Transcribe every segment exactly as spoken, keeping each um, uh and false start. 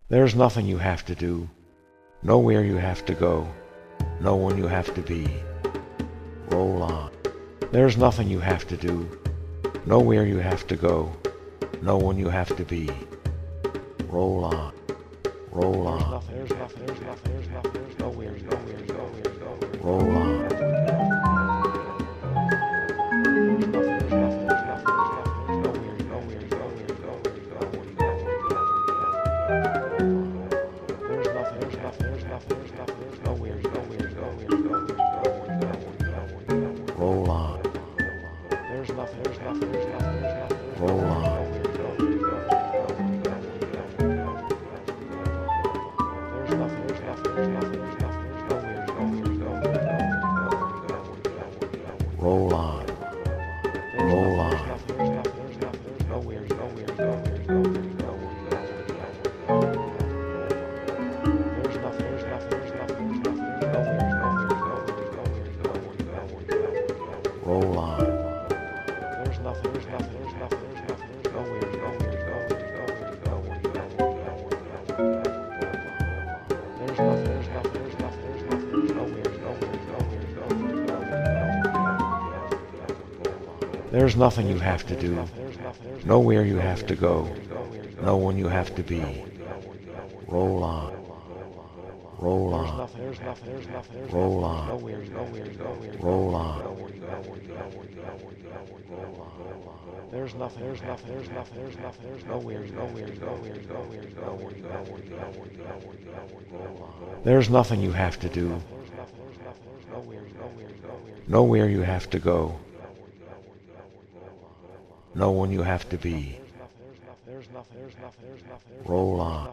There's nothing you have to do, nowhere you have to go, no one you have to be. Roll on. There's nothing you have to do, nowhere you have to go, no one you have to be. Roll on. Roll on. There's nothing, there's nothing, there's nothing, there's nowhere, nowhere, nowhere, nowhere. Roll on. Roll on. There's nothing, there's nothing, there's nothing, there's nothing. Roll on. Roll on. Roll on. Roll on. There's nothing, there's nothing, there's nothing, there's nothing, there's nowhere, nowhere, nowhere, nowhere, nowhere, nowhere. There's nothing, there's nothing, there's nothing, there's nothing, there's nowhere, nowhere, nowhere, nowhere. There's nothing you have to do, nowhere you have to go, no one you have to be. Roll on. Roll on. Roll on. Roll on. There's nothing, there's nothing, there's nothing, there's nothing, there's nowhere, nowhere, nowhere, nowhere, nowhere, nowhere. There's nothing you have to do, nowhere you have to go, no one you have to be. Roll on.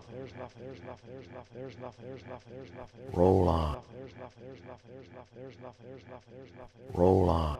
Roll on. Roll on.